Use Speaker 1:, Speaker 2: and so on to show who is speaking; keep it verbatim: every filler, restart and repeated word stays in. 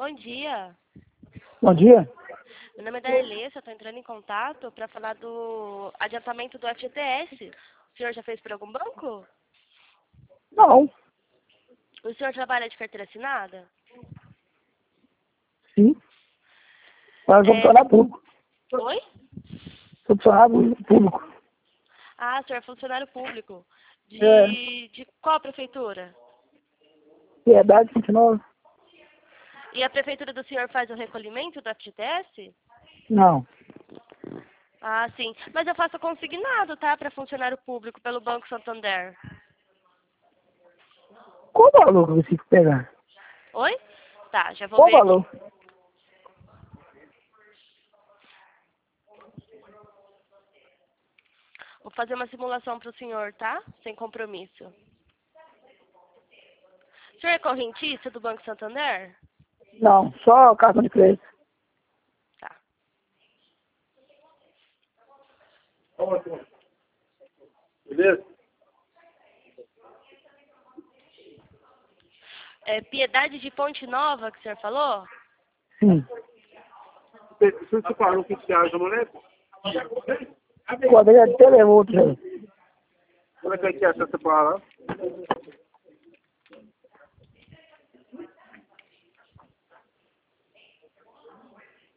Speaker 1: Bom dia.
Speaker 2: Bom dia.
Speaker 1: Meu nome é Darlessa, eu estou entrando em contato para falar do adiantamento do F G T S. O senhor já fez por algum banco?
Speaker 2: Não.
Speaker 1: O senhor trabalha de carteira assinada?
Speaker 2: Sim. Mas
Speaker 1: É...
Speaker 2: funcionário público.
Speaker 1: Oi?
Speaker 2: Funcionário público.
Speaker 1: Ah, o senhor é funcionário público. De,
Speaker 2: É.
Speaker 1: de qual prefeitura?
Speaker 2: Piedade vinte e nove?
Speaker 1: E a prefeitura do senhor faz o recolhimento do F G T S?
Speaker 2: Não.
Speaker 1: Ah, sim. Mas eu faço consignado, tá? Para funcionário público pelo Banco Santander.
Speaker 2: Qual o valor que eu preciso pegar?
Speaker 1: Oi? Tá, já vou
Speaker 2: Qual o
Speaker 1: ver aqui.
Speaker 2: valor?
Speaker 1: Vou fazer uma simulação para o senhor, tá? Sem compromisso. O senhor é correntista do Banco Santander?
Speaker 2: Não, só cartão de crédito.
Speaker 1: Tá.
Speaker 3: Beleza?
Speaker 1: É Piedade de Ponte Nova que o senhor falou?
Speaker 2: Sim.
Speaker 3: Você separou o que você acha, moneta?
Speaker 2: Quando ele até levou outro.
Speaker 3: Como é que é que é essa separar?